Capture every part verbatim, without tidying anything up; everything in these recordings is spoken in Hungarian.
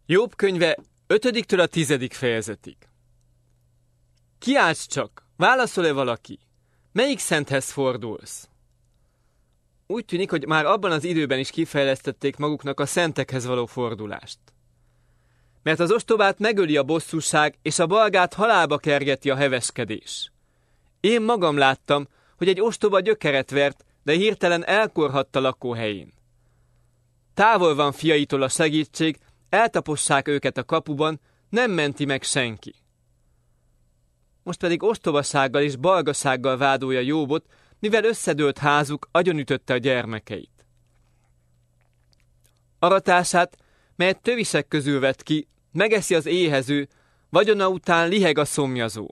Jobb könyve ötödiktől a tizedik fejezetig. Kiálts csak, válaszol-e valaki? Melyik szenthez fordulsz? Úgy tűnik, hogy már abban az időben is kifejlesztették maguknak a szentekhez való fordulást. Mert az ostobát megöli a bosszúság, és a balgát halálba kergeti a heveskedés. Én magam láttam, hogy egy ostoba gyökeret vert, de hirtelen elkorhatta lakóhelyén. Távol van fiaitól a segítség, eltapossák őket a kapuban, nem menti meg senki. Most pedig ostobasággal és balgasággal vádolja Jóbot, mivel összedőlt házuk agyonütötte a gyermekeit. Aratását, melyet tövisek közül vett ki, megeszi az éhező, vagyona után liheg a szomjazó.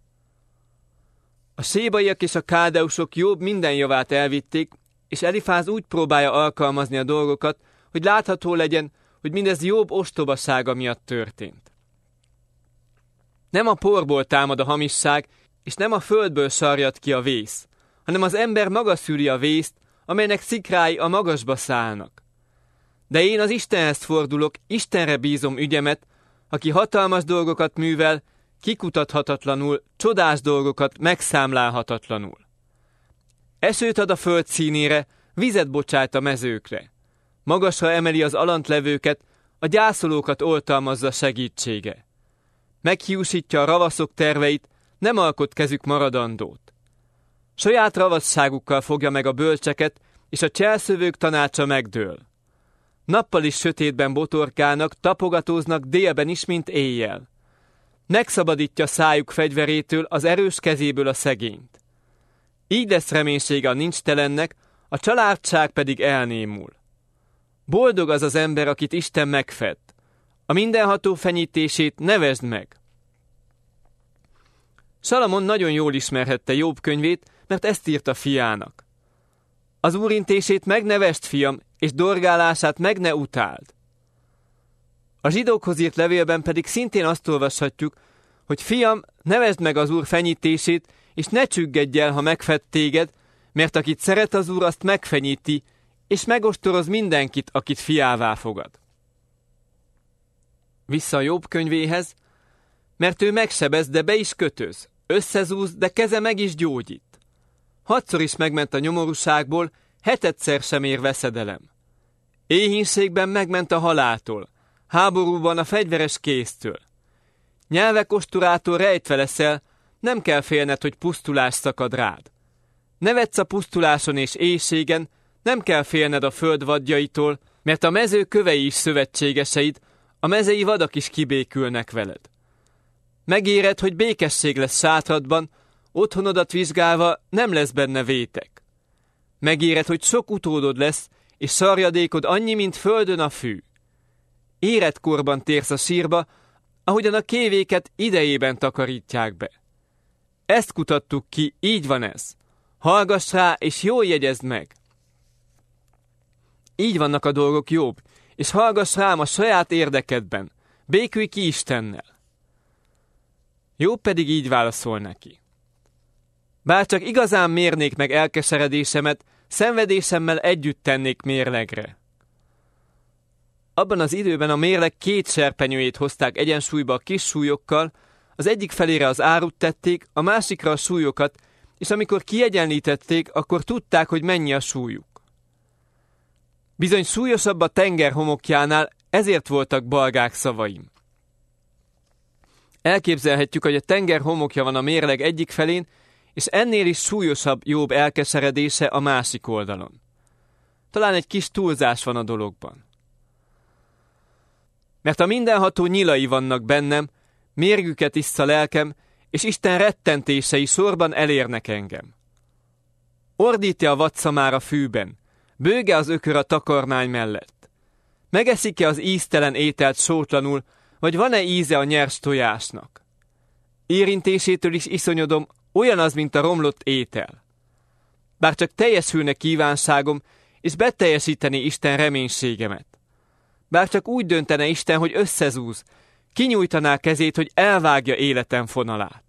A sébaiak és a káldeusok Jobb minden javát elvitték, és Elifáz úgy próbálja alkalmazni a dolgokat, hogy látható legyen, hogy mindez Jobb ostobasága miatt történt. Nem a porból támad a hamisság, és nem a földből sarjad ki a vész, hanem az ember maga szűri a vészt, amelynek szikrái a magasba szállnak. De én az Istenhez fordulok, Istenre bízom ügyemet, aki hatalmas dolgokat művel, kikutathatatlanul, csodás dolgokat megszámlálhatatlanul. Esőt ad a föld színére, vizet bocsát a mezőkre. Magasra emeli az alantlevőket, a gyászolókat oltalmazza segítsége. Meghiúsítja a ravaszok terveit, nem alkot kezük maradandót. Saját ravasságukkal fogja meg a bölcseket, és a cselszövők tanácsa megdől. Nappal is sötétben botorkálnak, tapogatóznak délben is, mint éjjel. Megszabadítja szájuk fegyverétől, az erős kezéből a szegényt. Így lesz reménysége a nincstelennek, a családság pedig elnémul. Boldog az az ember, akit Isten megfed. A mindenható fenyítését nevezd meg. Salamon nagyon jól ismerhette Jobb könyvét, mert ezt írta fiának. Az úrintését megnevezd, fiam, és dorgálását meg ne utáld. A zsidókhoz írt levélben pedig szintén azt olvashatjuk, hogy fiam, nevezd meg az Úr fenyítését, és ne csüggedj el, ha megfed téged, mert akit szeret az Úr, azt megfenyíti, és megostoroz mindenkit, akit fiává fogad. Vissza a Jobb könyvéhez, mert ő megsebez, de be is kötöz, összezúz, de keze meg is gyógyít. Hatszor is megment a nyomorúságból, hetedszer sem ér veszedelem. Éhínségben megment a haláltól, háborúban a fegyveres kéztől. Nyelvek ostorától rejtve leszel, nem kell félned, hogy pusztulás szakad rád. Nevetsz a pusztuláson és éjségen, nem kell félned a föld vadjaitól, mert a mező kövei is szövetségeseid, a mezei vadak is kibékülnek veled. Megéred, hogy békesség lesz sátradban, otthonodat vizsgálva nem lesz benne vétek. Megéred, hogy sok utódod lesz, és sarjadékod annyi, mint földön a fű. Éretkorban térsz a sírba, ahogyan a kévéket idejében takarítják be. Ezt kutattuk ki, így van ez. Hallgass rá, és jól jegyezd meg. Így vannak a dolgok, Jobb, és hallgass rám a saját érdekedben. Békülj ki Istennel. Jobb pedig így válaszol neki. Bár csak igazán mérnék meg elkeseredésemet, szenvedésemmel együtt tennék mérlegre. Abban az időben a mérleg két serpenyőjét hozták egyensúlyba a kis súlyokkal, az egyik felére az árut tették, a másikra a súlyokat, és amikor kiegyenlítették, akkor tudták, hogy mennyi a súlyuk. Bizony súlyosabb a tenger homokjánál, ezért voltak balgák szavaim. Elképzelhetjük, hogy a tenger homokja van a mérleg egyik felén, és ennél is súlyosabb Jobb elkeseredése a másik oldalon. Talán egy kis túlzás van a dologban. Mert a mindenható nyilai vannak bennem, mérgüket issza lelkem, és Isten rettentései sorban elérnek engem. Ordít-e a vadszamár a fűben, bőge az ökör a takarmány mellett? Megeszik-e az íztelen ételt sótlanul, vagy van-e íze a nyers tojásnak? Érintésétől is iszonyodom, olyan az, mint a romlott étel. Bár csak teljesülne kívánságom, és beteljesíteni Isten reménységemet. Bár csak úgy döntene Isten, hogy összezúz, kinyújtaná kezét, hogy elvágja életem fonalát.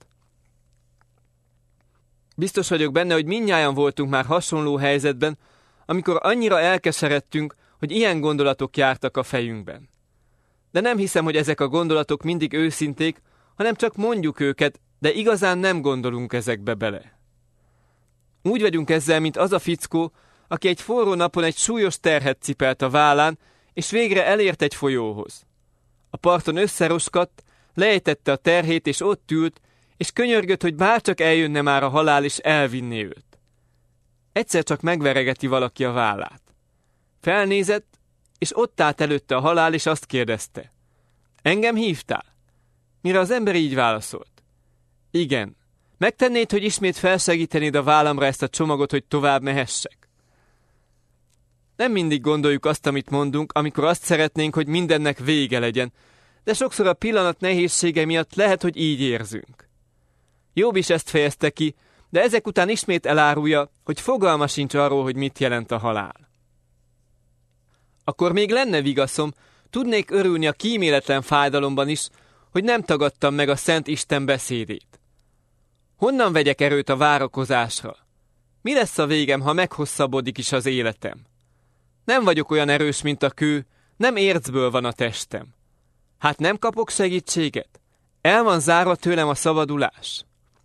Biztos vagyok benne, hogy mindnyájan voltunk már hasonló helyzetben, amikor annyira elkeseredtünk, hogy ilyen gondolatok jártak a fejünkben. De nem hiszem, hogy ezek a gondolatok mindig őszinték, hanem csak mondjuk őket, de igazán nem gondolunk ezekbe bele. Úgy vagyunk ezzel, mint az a fickó, aki egy forró napon egy súlyos terhet cipelt a vállán, és végre elért egy folyóhoz. A parton összeroskadt, lejtette a terhét, és ott ült, és könyörgött, hogy bárcsak eljönne már a halál, és elvinné őt. Egyszer csak megveregeti valaki a vállát. Felnézett, és ott állt előtte a halál, és azt kérdezte: engem hívtál? Mire az ember így válaszolt: igen, megtennéd, hogy ismét felsegítenéd a vállamra ezt a csomagot, hogy tovább mehessek? Nem mindig gondoljuk azt, amit mondunk, amikor azt szeretnénk, hogy mindennek vége legyen, de sokszor a pillanat nehézsége miatt lehet, hogy így érzünk. Jobb is ezt fejezte ki, de ezek után ismét elárulja, hogy fogalma sincs arról, hogy mit jelent a halál. Akkor még lenne vigaszom, tudnék örülni a kíméletlen fájdalomban is, hogy nem tagadtam meg a Szent Isten beszédét. Honnan vegyek erőt a várakozásra? Mi lesz a végem, ha meghosszabbodik is az életem? Nem vagyok olyan erős, mint a kő, nem ércből van a testem. Hát nem kapok segítséget? El van zárva tőlem a szabadulás.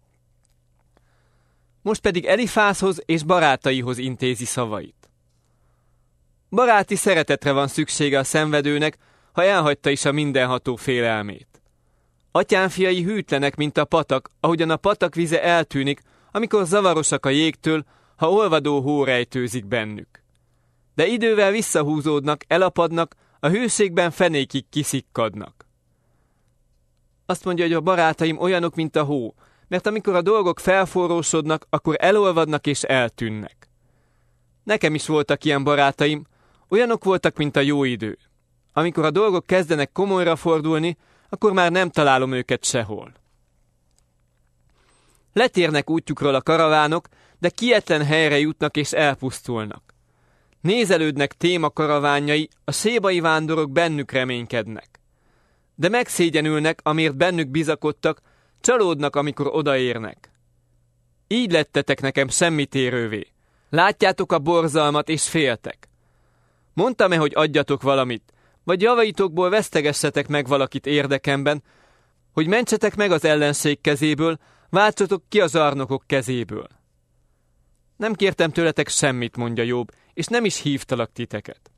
Most pedig Elifázhoz és barátaihoz intézi szavait. Baráti szeretetre van szüksége a szenvedőnek, ha elhagyta is a mindenható félelmét. Atyám fiai hűtlenek, mint a patak, ahogyan a patak vize eltűnik, amikor zavarosak a jégtől, ha olvadó hó rejtőzik bennük. De idővel visszahúzódnak, elapadnak, a hőségben fenékig kiszikkadnak. Azt mondja, hogy a barátaim olyanok, mint a hó, mert amikor a dolgok felforrósodnak, akkor elolvadnak és eltűnnek. Nekem is voltak ilyen barátaim, olyanok voltak, mint a jó idő. Amikor a dolgok kezdenek komolyra fordulni, akkor már nem találom őket sehol. Letérnek útjukról a karavánok, de kietlen helyre jutnak és elpusztulnak. Nézelődnek téma karavánjai, a sébai vándorok bennük reménykednek. De megszégyenülnek, amiért bennük bizakodtak, csalódnak, amikor odaérnek. Így lettetek nekem semmitérővé. Látjátok a borzalmat, és féltek. Mondtam-e, hogy adjatok valamit, vagy javaitokból vesztegessetek meg valakit érdekemben, hogy mentsetek meg az ellenség kezéből, váltsatok ki a zsarnokok kezéből. Nem kértem tőletek semmit, mondja Jobb, és nem is hívtalak titeket.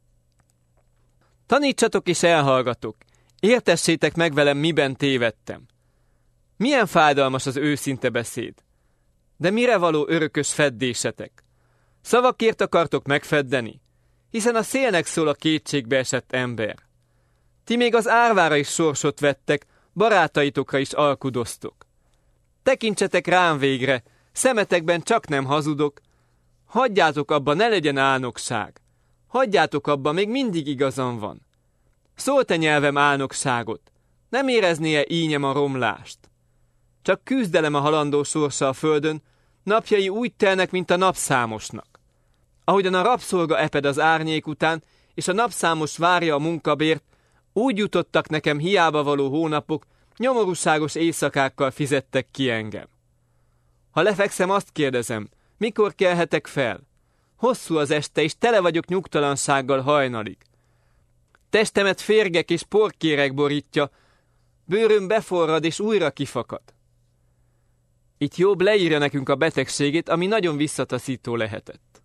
Tanítsatok és elhallgatok, értessétek meg velem, miben tévedtem. Milyen fájdalmas az őszinte beszéd. De mire való örökös feddésetek? Szavakért akartok megfeddeni? Hiszen a szélnek szól a kétségbe esett ember. Ti még az árvára is sorsot vettek, barátaitokra is alkudoztok. Tekintsetek rám végre, szemetekben csak nem hazudok. Hagyjátok abba, ne legyen álnokság. Hagyjátok abba, még mindig igazam van. Szól te nyelvem álnokságot, nem éreznie ínyem a romlást. Csak küzdelem a halandó sorsa a földön, napjai úgy telnek, mint a napszámosnak. Ahogyan a rabszolga eped az árnyék után, és a napszámos várja a munkabért, úgy jutottak nekem hiába való hónapok, nyomorúságos éjszakákkal fizettek ki engem. Ha lefekszem, azt kérdezem, mikor kelhetek fel? Hosszú az este, és tele vagyok nyugtalansággal hajnalig. Testemet férgek és porkéreg borítja, bőröm beforrad és újra kifakad. Itt Jobb leírja nekünk a betegségét, ami nagyon visszataszító lehetett.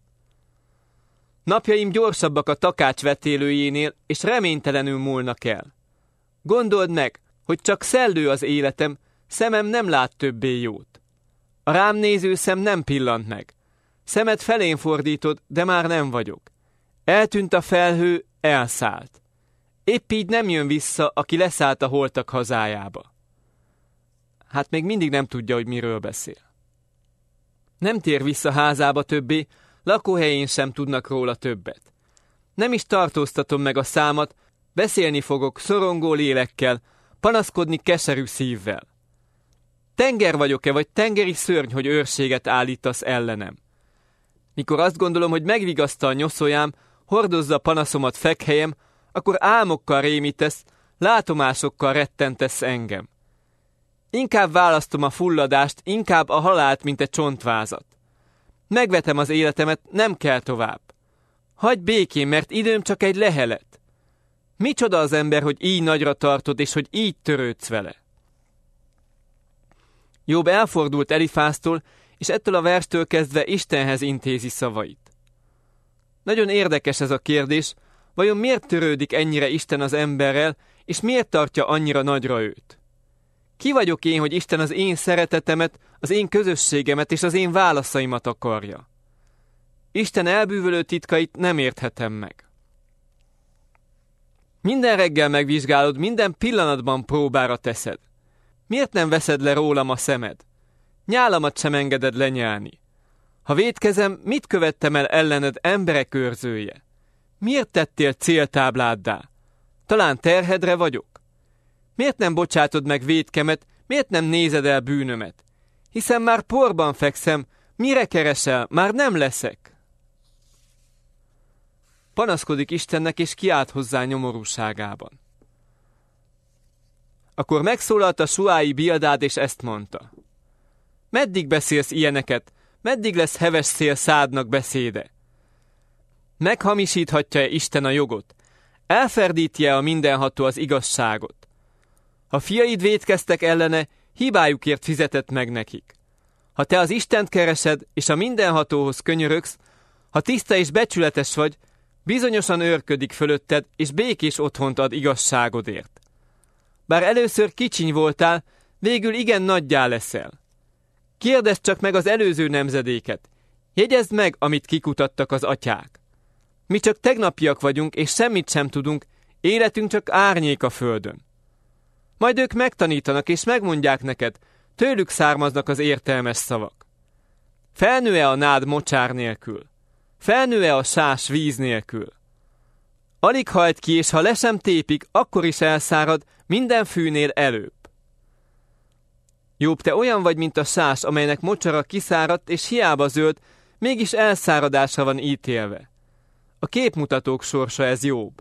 Napjaim gyorsabbak a takács vetélőjénél, és reménytelenül múlnak el. Gondold meg, hogy csak szellő az életem, szemem nem lát többé jót. A rám néző szem nem pillant meg. Szemed felén fordítod, de már nem vagyok. Eltűnt a felhő, elszállt. Épp így nem jön vissza, aki leszállt a holtak hazájába. Hát még mindig nem tudja, hogy miről beszél. Nem tér vissza házába többé, lakóhelyén sem tudnak róla többet. Nem is tartóztatom meg a számat, beszélni fogok szorongó lélekkel, panaszkodni keserű szívvel. Tenger vagyok-e, vagy tengeri szörny, hogy őrséget állítasz ellenem? Mikor azt gondolom, hogy megvigasztal nyoszójám, hordozza panaszomat fekhelyem, akkor álmokkal rémítesz, látomásokkal rettentesz engem. Inkább választom a fulladást, inkább a halált, mint egy csontvázat. Megvetem az életemet, nem kell tovább. Hagyj békén, mert időm csak egy lehelet. Micsoda az ember, hogy így nagyra tartod, és hogy így törődsz vele? Jobb elfordult Elifáztól, és ettől a verstől kezdve Istenhez intézi szavait. Nagyon érdekes ez a kérdés, vajon miért törődik ennyire Isten az emberrel, és miért tartja annyira nagyra őt? Ki vagyok én, hogy Isten az én szeretetemet, az én közösségemet és az én válaszaimat akarja? Isten elbűvölő titkait nem érthetem meg. Minden reggel megvizsgálod, minden pillanatban próbára teszed. Miért nem veszed le rólam a szemed? Nyálamat sem engeded lenyálni. Ha vétkezem, mit követtem el ellened, emberek őrzője? Miért tettél céltábláddá? Talán terhedre vagyok? Miért nem bocsátod meg vétkemet, miért nem nézed el bűnömet? Hiszen már porban fekszem, mire keresel, már nem leszek. Panaszkodik Istennek, és kiált hozzá nyomorúságában. Akkor megszólalt a suái Bildád, és ezt mondta. Meddig beszélsz ilyeneket? Meddig lesz heves szél szádnak beszéde? Meghamisíthatja-e Isten a jogot? Elferdíti-e a mindenható az igazságot? Ha fiaid vétkeztek ellene, hibájukért fizetett meg nekik. Ha te az Istent keresed, és a mindenhatóhoz könyörögsz, ha tiszta és becsületes vagy, bizonyosan őrködik fölötted, és békés otthont ad igazságodért. Bár először kicsiny voltál, végül igen nagyjá leszel. Kérdezd csak meg az előző nemzedéket. Jegyezd meg, amit kikutattak az atyák. Mi csak tegnapiak vagyunk, és semmit sem tudunk, életünk csak árnyék a földön. Majd ők megtanítanak, és megmondják neked, tőlük származnak az értelmes szavak. Felnő-e a nád mocsár nélkül? Felnő-e a sás víz nélkül? Alig hajt ki, és ha le sem tépik, akkor is elszárad, minden fűnél előbb. Jobb, te olyan vagy, mint a sás, amelynek mocsara kiszáradt, és hiába zöld, mégis elszáradásra van ítélve. A képmutatók sorsa ez jobb.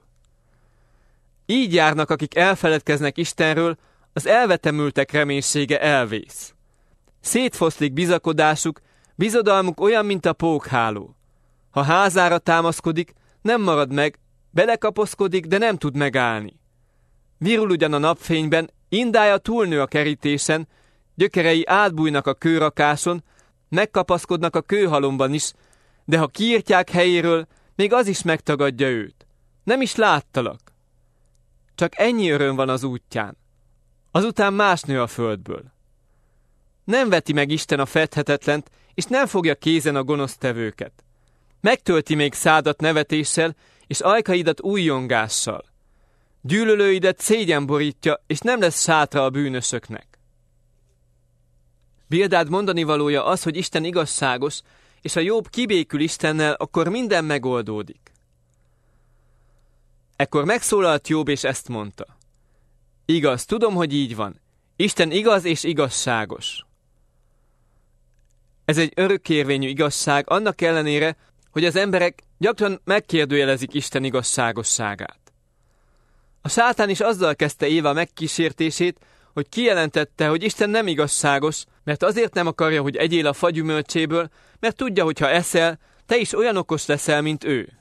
Így járnak, akik elfeledkeznek Istenről, az elvetemültek reménysége elvész. Szétfoszlik bizakodásuk, bizodalmuk olyan, mint a pókháló. Ha házára támaszkodik, nem marad meg, belekapaszkodik, de nem tud megállni. Virul ugyan a napfényben, indája túlnő a kerítésen, gyökerei átbújnak a kőrakáson, megkapaszkodnak a kőhalomban is, de ha kiírtják helyéről, még az is megtagadja őt. Nem is láttalak. Csak ennyi öröm van az útján. Azután más nő a földből. Nem veti meg Isten a fedhetetlent, és nem fogja kézen a gonosztevőket. Megtölti még szádat nevetéssel, és ajkaidat újjongással. Gyűlölőidet szégyen borítja, és nem lesz sátra a bűnösöknek. Bildád mondani valója az, hogy Isten igazságos, és ha Jobb kibékül Istennel, akkor minden megoldódik. Ekkor megszólalt Jobb, és ezt mondta. Igaz, tudom, hogy így van. Isten igaz és igazságos. Ez egy örökkérvényű igazság, annak ellenére, hogy az emberek gyakran megkérdőjelezik Isten igazságosságát. A sátán is azzal kezdte Éva megkísértését, hogy kijelentette, hogy Isten nem igazságos, mert azért nem akarja, hogy egyél a fa gyümölcséből, mert tudja, hogy ha eszel, te is olyan okos leszel, mint ő.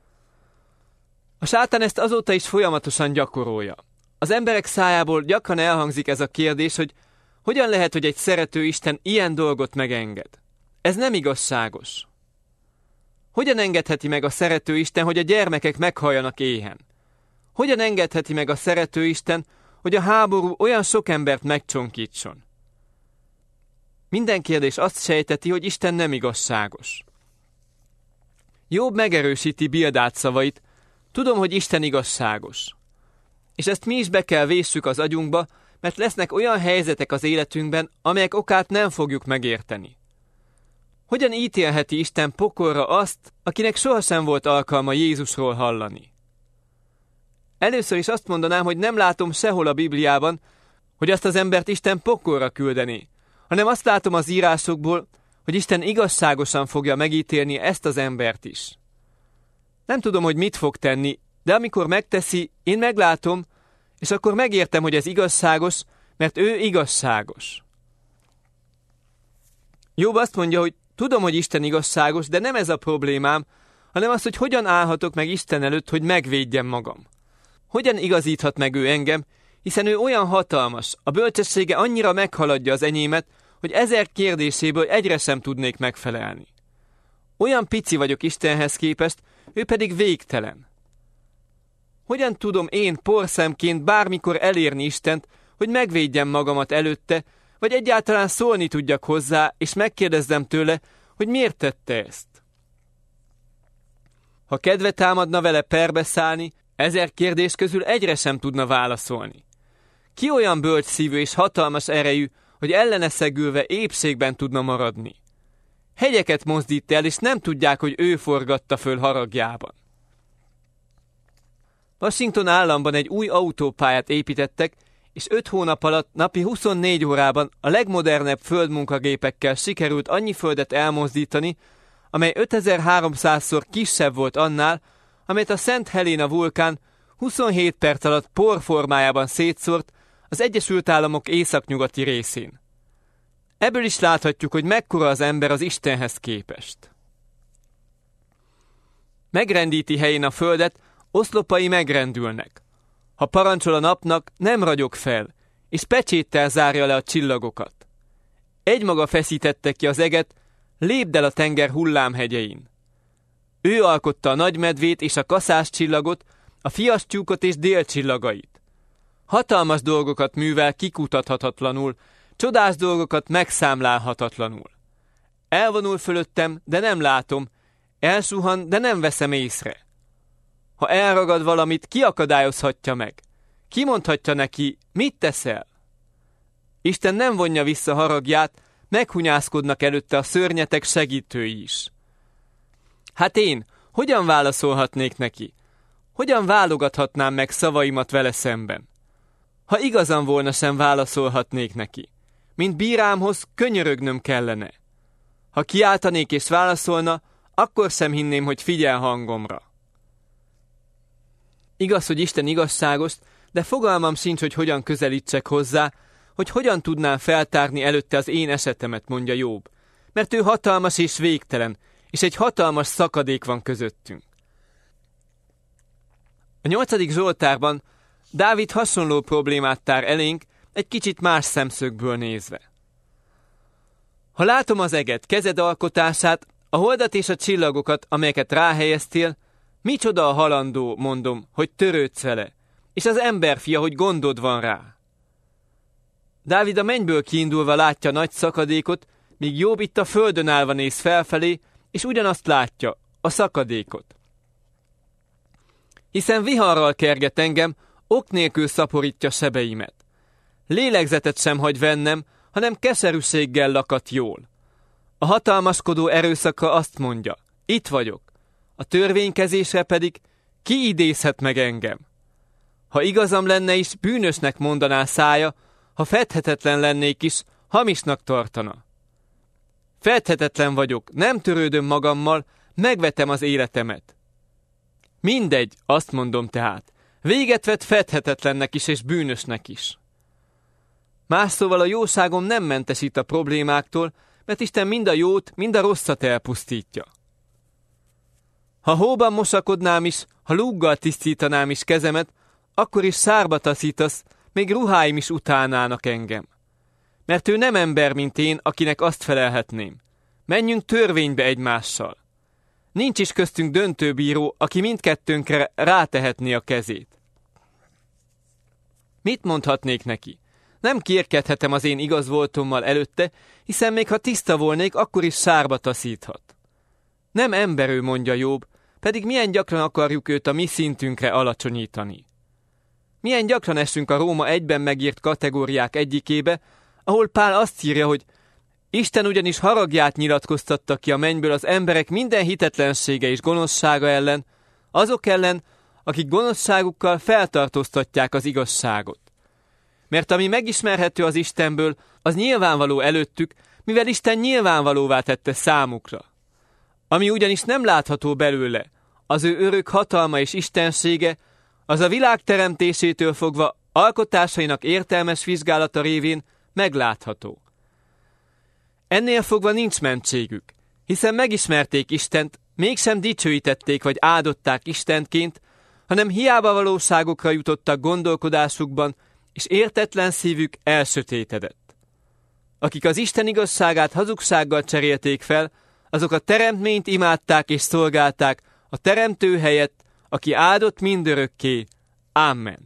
A sátán ezt azóta is folyamatosan gyakorolja. Az emberek szájából gyakran elhangzik ez a kérdés, hogy hogyan lehet, hogy egy szerető Isten ilyen dolgot megenged. Ez nem igazságos. Hogyan engedheti meg a szerető Isten, hogy a gyermekek meghalljanak éhen? Hogyan engedheti meg a szerető Isten, hogy a háború olyan sok embert megcsonkítson? Minden kérdés azt sejteti, hogy Isten nem igazságos. Jobb megerősíti Bildád szavait, tudom, hogy Isten igazságos. És ezt mi is be kell véssük az agyunkba, mert lesznek olyan helyzetek az életünkben, amelyek okát nem fogjuk megérteni. Hogyan ítélheti Isten pokolra azt, akinek sohasem volt alkalma Jézusról hallani? Először is azt mondanám, hogy nem látom sehol a Bibliában, hogy azt az embert Isten pokolra küldené, hanem azt látom az írásokból, hogy Isten igazságosan fogja megítélni ezt az embert is. Nem tudom, hogy mit fog tenni, de amikor megteszi, én meglátom, és akkor megértem, hogy ez igazságos, mert ő igazságos. Jobb azt mondja, hogy tudom, hogy Isten igazságos, de nem ez a problémám, hanem az, hogy hogyan állhatok meg Isten előtt, hogy megvédjem magam. Hogyan igazíthat meg ő engem, hiszen ő olyan hatalmas, a bölcsessége annyira meghaladja az enyémet, hogy ezer kérdéséből egyre sem tudnék megfelelni. Olyan pici vagyok Istenhez képest, ő pedig végtelen. Hogyan tudom én porszemként bármikor elérni Istent, hogy megvédjem magamat előtte, vagy egyáltalán szólni tudjak hozzá, és megkérdezzem tőle, hogy miért tette ezt? Ha kedve támadna vele perbe szállni, ezer kérdés közül egyre sem tudna válaszolni. Ki olyan bölcs szívű és hatalmas erejű, hogy ellene szegülve épségben tudna maradni? Hegyeket mozdít el, és nem tudják, hogy ő forgatta föl haragjában. Washington államban egy új autópályát építettek, és öt hónap alatt napi huszonnégy órában a legmodernebb földmunkagépekkel sikerült annyi földet elmozdítani, amely ötezer-háromszázszor kisebb volt annál, amelyet a Szent Helena vulkán huszonhét perc alatt por formájában szétszórt az Egyesült Államok északnyugati részén. Ebből is láthatjuk, hogy mekkora az ember az Istenhez képest. Megrendíti helyén a földet, oszlopai megrendülnek. Ha parancsol a napnak, nem ragyog fel, és pecséttel zárja le a csillagokat. Egymaga feszítette ki az eget, lépd el a tenger hullámhegyein. Ő alkotta a nagymedvét és a kaszás csillagot, a fiastyúkot és délcsillagait. Hatalmas dolgokat művel kikutathatatlanul, csodás dolgokat megszámlálhatatlanul. Elvonul fölöttem, de nem látom, elsuhan, de nem veszem észre. Ha elragad valamit, ki akadályozhatja meg? Ki mondhatja neki, mit teszel? Isten nem vonja vissza haragját, meghunyászkodnak előtte a szörnyetek segítői is. Hát én, hogyan válaszolhatnék neki? Hogyan válogathatnám meg szavaimat vele szemben? Ha igazam volna, sem válaszolhatnék neki. Mint bírámhoz könyörögnöm kellene. Ha kiáltanék és válaszolna, akkor sem hinném, hogy figyel hangomra. Igaz, hogy Isten igazságos, de fogalmam sincs, hogy hogyan közelítsek hozzá, hogy hogyan tudnám feltárni előtte az én esetemet, mondja Jobb, mert ő hatalmas és végtelen, és egy hatalmas szakadék van közöttünk. A nyolcadik Zsoltárban Dávid hasonló problémát tár elénk, egy kicsit más szemszögből nézve. Ha látom az eget, kezed alkotását, a holdat és a csillagokat, amelyeket ráhelyeztél, micsoda a halandó, mondom, hogy törődsz vele, és az emberfia, hogy gondod van rá. Dávid a mennyből kiindulva látja nagy szakadékot, míg Jobb itt a földön állva néz felfelé, és ugyanazt látja, a szakadékot. Hiszen viharral kerget engem, ok nélkül szaporítja sebeimet. Lélegzetet sem hagy vennem, hanem keserűséggel lakat jól. A hatalmaskodó erőszakra azt mondja, itt vagyok, a törvénykezésre pedig ki idézhet meg engem? Ha igazam lenne is, bűnösnek mondaná szája, ha fedhetetlen lennék is, hamisnak tartana. Fedhetetlen vagyok, nem törődöm magammal, megvetem az életemet. Mindegy, azt mondom tehát, véget vet fedhetetlennek is és bűnösnek is. Más szóval a jóságom nem mentesít a problémáktól, mert Isten mind a jót, mind a rosszat elpusztítja. Ha hóban mosakodnám is, ha lúggal tisztítanám is kezemet, akkor is szárba taszítasz, még ruháim is utálnának engem. Mert ő nem ember, mint én, akinek azt felelhetném. Menjünk törvénybe egymással. Nincs is köztünk döntőbíró, aki mindkettőnkre rátehetné a kezét. Mit mondhatnék neki? Nem kérkedhetem az én igazvoltommal előtte, hiszen még ha tiszta volnék, akkor is sárba taszíthat. Nem emberő, mondja Jobb, pedig milyen gyakran akarjuk őt a mi szintünkre alacsonyítani. Milyen gyakran esünk a Róma egyben megírt kategóriák egyikébe, ahol Pál azt írja, hogy Isten ugyanis haragját nyilatkoztatta ki a mennyből az emberek minden hitetlensége és gonoszsága ellen, azok ellen, akik gonoszságukkal feltartóztatják az igazságot. Mert ami megismerhető az Istenből, az nyilvánvaló előttük, mivel Isten nyilvánvalóvá tette számukra. Ami ugyanis nem látható belőle, az ő örök hatalma és istensége, az a világ teremtésétől fogva alkotásainak értelmes vizsgálata révén meglátható. Ennél fogva nincs mentségük, hiszen megismerték Istent, mégsem dicsőítették vagy áldották Istentként, hanem hiába valóságokra jutottak gondolkodásukban, és értetlen szívük elsötétedett. Akik az Isten igazságát hazugsággal cserélték fel, azok a teremtményt imádták és szolgálták a teremtő helyett, aki áldott mindörökké. Amen.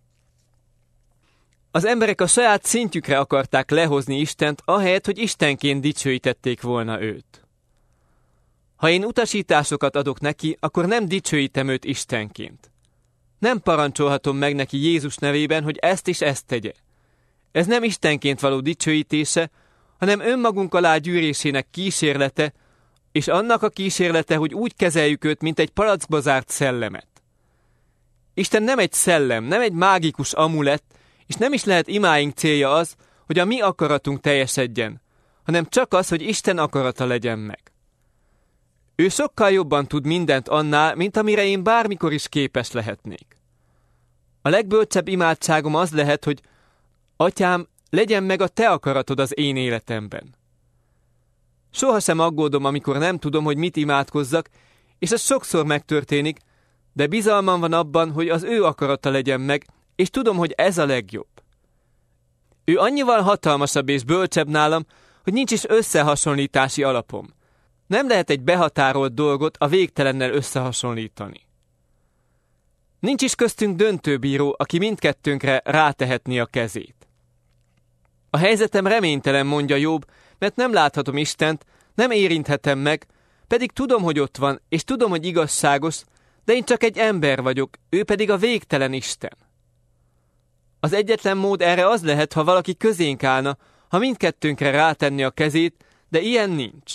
Az emberek a saját szintjükre akarták lehozni Istent, ahelyett, hogy Istenként dicsőítették volna őt. Ha én utasításokat adok neki, akkor nem dicsőítem őt Istenként. Nem parancsolhatom meg neki Jézus nevében, hogy ezt és ezt tegye. Ez nem Istenként való dicsőítése, hanem önmagunk alá gyűrésének kísérlete, és annak a kísérlete, hogy úgy kezeljük őt, mint egy palackba zárt szellemet. Isten nem egy szellem, nem egy mágikus amulett, és nem is lehet imáink célja az, hogy a mi akaratunk teljesedjen, hanem csak az, hogy Isten akarata legyen meg. Ő sokkal jobban tud mindent annál, mint amire én bármikor is képes lehetnék. A legbölcsebb imádságom az lehet, hogy Atyám, legyen meg a te akaratod az én életemben. Sohasem aggódom, amikor nem tudom, hogy mit imádkozzak, és ez sokszor megtörténik, de bizalmam van abban, hogy az ő akarata legyen meg, és tudom, hogy ez a legjobb. Ő annyival hatalmasabb és bölcsebb nálam, hogy nincs is összehasonlítási alapom. Nem lehet egy behatárolt dolgot a végtelennel összehasonlítani. Nincs is köztünk döntőbíró, aki mindkettőnkre rátehetni a kezét. A helyzetem reménytelen, mondja Jobb, mert nem láthatom Istent, nem érinthetem meg, pedig tudom, hogy ott van, és tudom, hogy igazságos, de én csak egy ember vagyok, ő pedig a végtelen Isten. Az egyetlen mód erre az lehet, ha valaki közénk állna, ha mindkettőnkre rátenni a kezét, de ilyen nincs.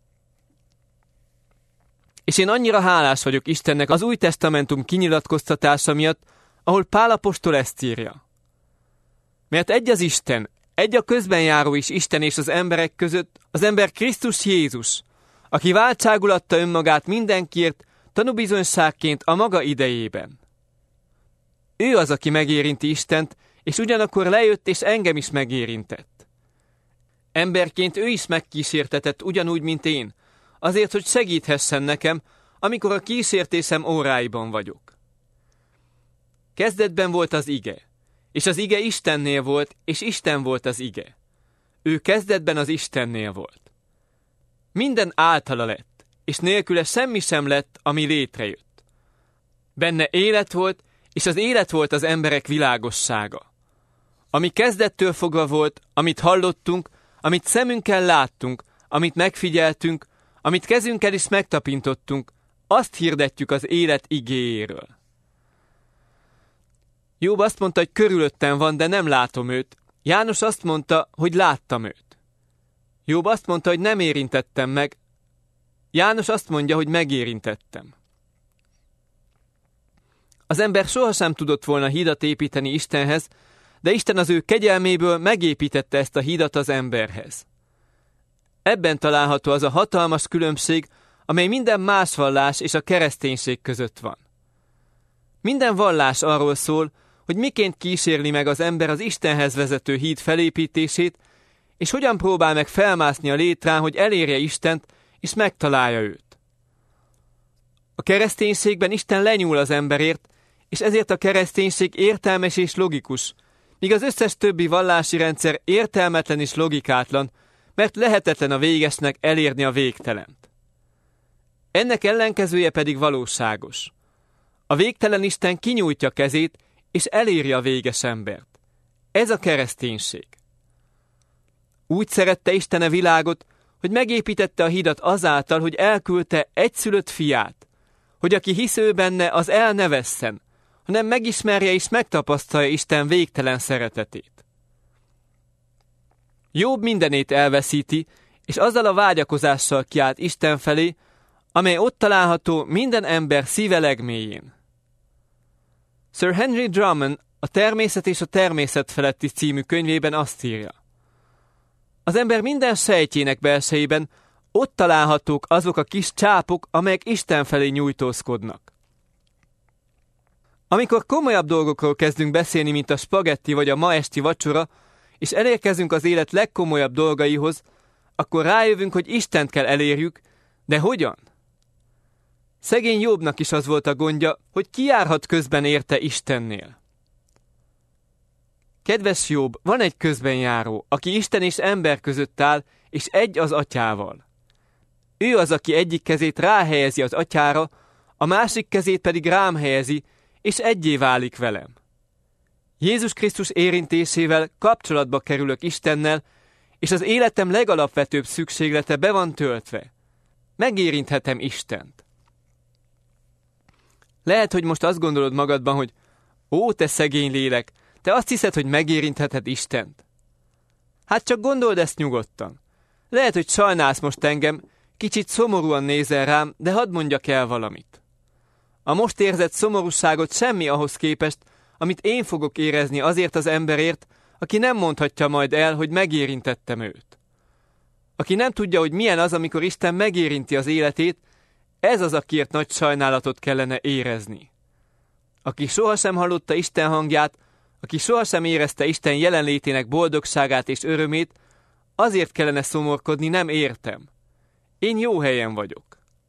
És én annyira hálás vagyok Istennek az Új Testamentum kinyilatkoztatása miatt, ahol Pál apostol ezt írja. Mert egy az Isten, egy a közben járó is Isten és az emberek között, az ember Krisztus Jézus, aki váltságul adta önmagát mindenkiért, tanúbizonyságként a maga idejében. Ő az, aki megérinti Istent, és ugyanakkor lejött és engem is megérintett. Emberként ő is megkísértetett ugyanúgy, mint én, azért, hogy segíthessen nekem, amikor a kísértésem óráiban vagyok. Kezdetben volt az ige, és az ige Istennél volt, és Isten volt az ige. Ő kezdetben az Istennél volt. Minden általa lett, és nélküle semmi sem lett, ami létrejött. Benne élet volt, és az élet volt az emberek világossága. Ami kezdettől fogva volt, amit hallottunk, amit szemünkkel láttunk, amit megfigyeltünk, amit kezünkkel is megtapintottunk, azt hirdetjük az élet igéjéről. Jobb azt mondta, hogy körülöttem van, de nem látom őt. János azt mondta, hogy láttam őt. Jobb azt mondta, hogy nem érintettem meg. János azt mondja, hogy megérintettem. Az ember sohasem tudott volna hídat építeni Istenhez, de Isten az ő kegyelméből megépítette ezt a hídat az emberhez. Ebben található az a hatalmas különbség, amely minden más vallás és a kereszténység között van. Minden vallás arról szól, hogy miként kísérli meg az ember az Istenhez vezető híd felépítését, és hogyan próbál meg felmászni a létrán, hogy elérje Istent, és megtalálja őt. A kereszténységben Isten lenyúl az emberért, és ezért a kereszténység értelmes és logikus, míg az összes többi vallási rendszer értelmetlen és logikátlan, mert lehetetlen a végesnek elérni a végtelent. Ennek ellenkezője pedig valóságos. A végtelen Isten kinyújtja kezét, és eléri a véges embert. Ez a kereszténység. Úgy szerette Isten a világot, hogy megépítette a hidat azáltal, hogy elküldte egyszülött fiát, hogy aki hisz ő benne, az el ne vesszen, hanem megismerje és megtapasztalja Isten végtelen szeretetét. Jobb mindenét elveszíti, és azzal a vágyakozással kiált Isten felé, amely ott található minden ember szíve legmélyén. Sir Henry Drummond a Természet és a természet feletti című könyvében azt írja. Az ember minden sejtjének belsejében ott találhatók azok a kis csápok, amelyek Isten felé nyújtózkodnak. Amikor komolyabb dolgokról kezdünk beszélni, mint a spagetti vagy a ma esti vacsora, és elérkezünk az élet legkomolyabb dolgaihoz, akkor rájövünk, hogy Istent kell elérjük, de hogyan? Szegény Jobbnak is az volt a gondja, hogy ki járhat közben érte Istennél. Kedves Jobb, van egy közbenjáró, aki Isten és ember között áll, és egy az atyával. Ő az, aki egyik kezét ráhelyezi az atyára, a másik kezét pedig rám helyezi, és egyé válik velem. Jézus Krisztus érintésével kapcsolatba kerülök Istennel, és az életem legalapvetőbb szükséglete be van töltve. Megérinthetem Istent. Lehet, hogy most azt gondolod magadban, hogy ó, te szegény lélek, te azt hiszed, hogy megérintheted Istent. Hát csak gondold ezt nyugodtan. Lehet, hogy sajnálsz most engem, kicsit szomorúan nézel rám, de hadd mondjak el valamit. A most érzett szomorúságot semmi ahhoz képest, amit én fogok érezni azért az emberért, aki nem mondhatja majd el, hogy megérintettem őt. Aki nem tudja, hogy milyen az, amikor Isten megérinti az életét, ez az, akiért nagy sajnálatot kellene érezni. Aki sohasem hallotta Isten hangját, aki sohasem érezte Isten jelenlétének boldogságát és örömét, azért kellene szomorkodni, nem értem. Én jó helyen vagyok.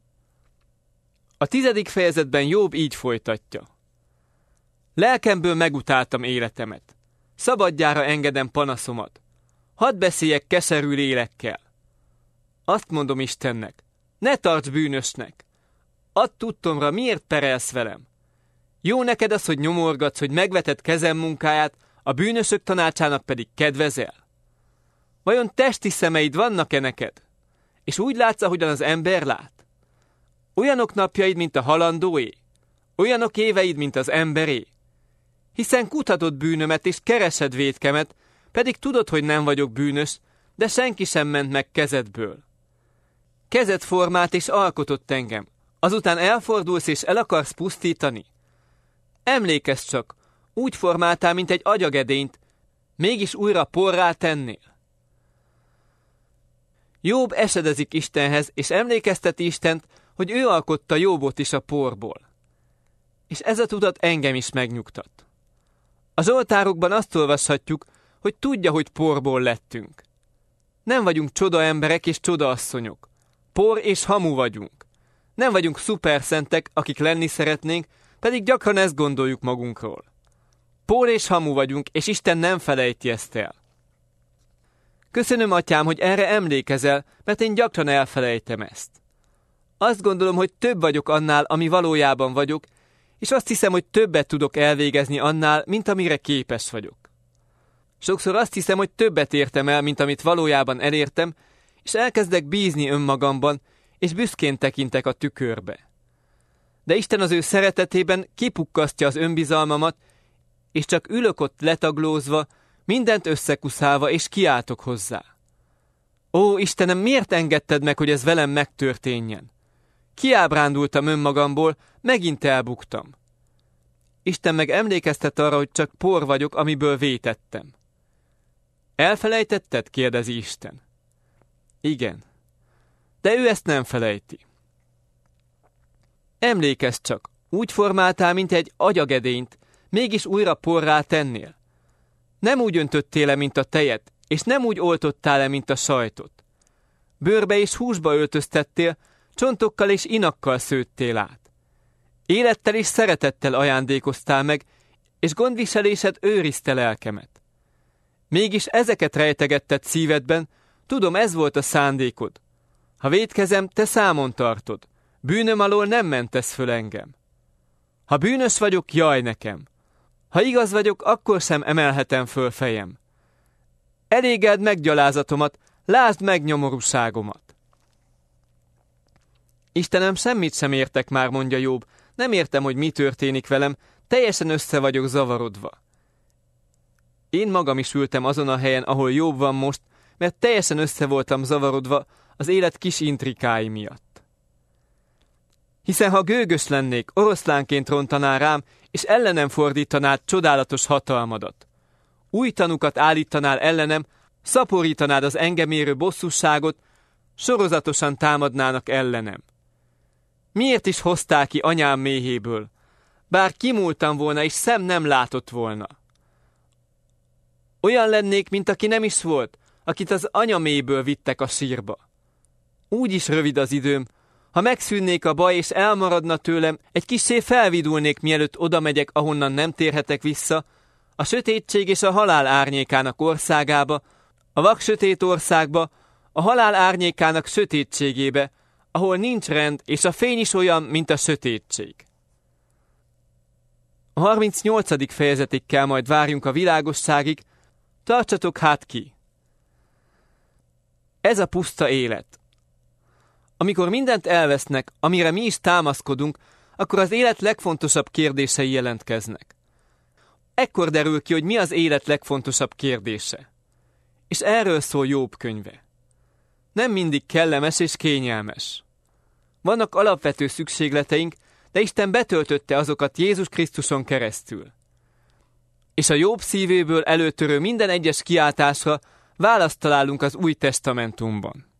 A tizedik fejezetben Jobb így folytatja. Lelkemből megutáltam életemet. Szabadjára engedem panaszomat. Hadd beszéljek keserű lélekkel. Azt mondom Istennek, ne tarts bűnösnek. Add tudtomra, miért perelsz velem. Jó neked az, hogy nyomorgatsz, hogy megveted kezem munkáját, a bűnösök tanácsának pedig kedvezel. Vajon testi szemeid vannak-e neked? És úgy látsz, ahogyan az ember lát? Olyanok napjaid, mint a halandóé? Olyanok éveid, mint az emberé? Hiszen kutatod bűnömet és keresed vétkemet, pedig tudod, hogy nem vagyok bűnös, de senki sem ment meg kezedből. Kezed formált és alkotott engem, azután elfordulsz és el akarsz pusztítani? Emlékezz csak, úgy formáltál, mint egy agyagedényt, mégis újra porrá tennél. Jobb esedezik Istenhez, és emlékezteti Istent, hogy ő alkotta Jobbot is a porból. És ez a tudat engem is megnyugtat. A zsoltárokban azt olvashatjuk, hogy tudja, hogy porból lettünk. Nem vagyunk csoda emberek és csoda asszonyok. Por és hamu vagyunk. Nem vagyunk szuperszentek, akik lenni szeretnénk, pedig gyakran ezt gondoljuk magunkról. Por és hamu vagyunk, és Isten nem felejti ezt el. Köszönöm, atyám, hogy erre emlékezel, mert én gyakran elfelejtem ezt. Azt gondolom, hogy több vagyok annál, ami valójában vagyok, és azt hiszem, hogy többet tudok elvégezni annál, mint amire képes vagyok. Sokszor azt hiszem, hogy többet értem el, mint amit valójában elértem, és elkezdek bízni önmagamban, és büszkén tekintek a tükörbe. De Isten az ő szeretetében kipukkasztja az önbizalmamat, és csak ülök ott letaglózva, mindent összekuszálva, és kiáltok hozzá. Ó, Istenem, miért engedted meg, hogy ez velem megtörténjen? Kiábrándultam önmagamból, megint elbuktam. Isten meg emlékeztet arra, hogy csak por vagyok, amiből vétettem. Elfelejtetted? Kérdezi Isten. Igen. De ő ezt nem felejti. Emlékezz csak, úgy formáltál, mint egy agyagedényt, mégis újra porrá tennél. Nem úgy öntöttél le, mint a tejet, és nem úgy oltottál le, mint a sajtot. Bőrbe és húsba öltöztettél, csontokkal és inakkal szőttél át. Élettel és szeretettel ajándékoztál meg, és gondviselésed őrizte lelkemet. Mégis ezeket rejtegetted szívedben, tudom, ez volt a szándékod. Ha vétkezem, te számon tartod. Bűnöm alól nem mentesz föl engem. Ha bűnös vagyok, jaj nekem. Ha igaz vagyok, akkor sem emelhetem föl fejem. Elégeld meg gyalázatomat, lásd meg nyomorúságomat. Istenem, semmit sem értek már, mondja Jobb. Nem értem, hogy mi történik velem, teljesen össze vagyok zavarodva. Én magam is ültem azon a helyen, ahol Jobb van most, mert teljesen össze voltam zavarodva az élet kis intrikái miatt. Hiszen ha gőgös lennék, oroszlánként rontanál rám, és ellenem fordítanád csodálatos hatalmadat. Új tanukat állítanál ellenem, szaporítanád az engem érő bosszúságot, sorozatosan támadnának ellenem. Miért is hoztál ki anyám méhéből? Bár kimúltam volna, és szem nem látott volna. Olyan lennék, mint aki nem is volt, akit az anyaméből vittek a sírba. Úgy is rövid az időm, Ha megszűnnék a baj és elmaradna tőlem, egy kissé felvidulnék, mielőtt oda megyek, ahonnan nem térhetek vissza, a sötétség és a halál árnyékának országába, a vaksötét országba, a halál árnyékának sötétségébe, ahol nincs rend, és a fény is olyan, mint a sötétség. A harmincnyolcadik fejezetig kell majd várjunk a világosságig, tartsatok hát ki! Ez a puszta élet. Amikor mindent elvesznek, amire mi is támaszkodunk, akkor az élet legfontosabb kérdései jelentkeznek. Ekkor derül ki, hogy mi az élet legfontosabb kérdése. És erről szól Jobb könyve. Nem mindig kellemes és kényelmes. Vannak alapvető szükségleteink, de Isten betöltötte azokat Jézus Krisztuson keresztül. És a Jobb szívéből előtörő minden egyes kiáltásra választ találunk az Új Testamentumban.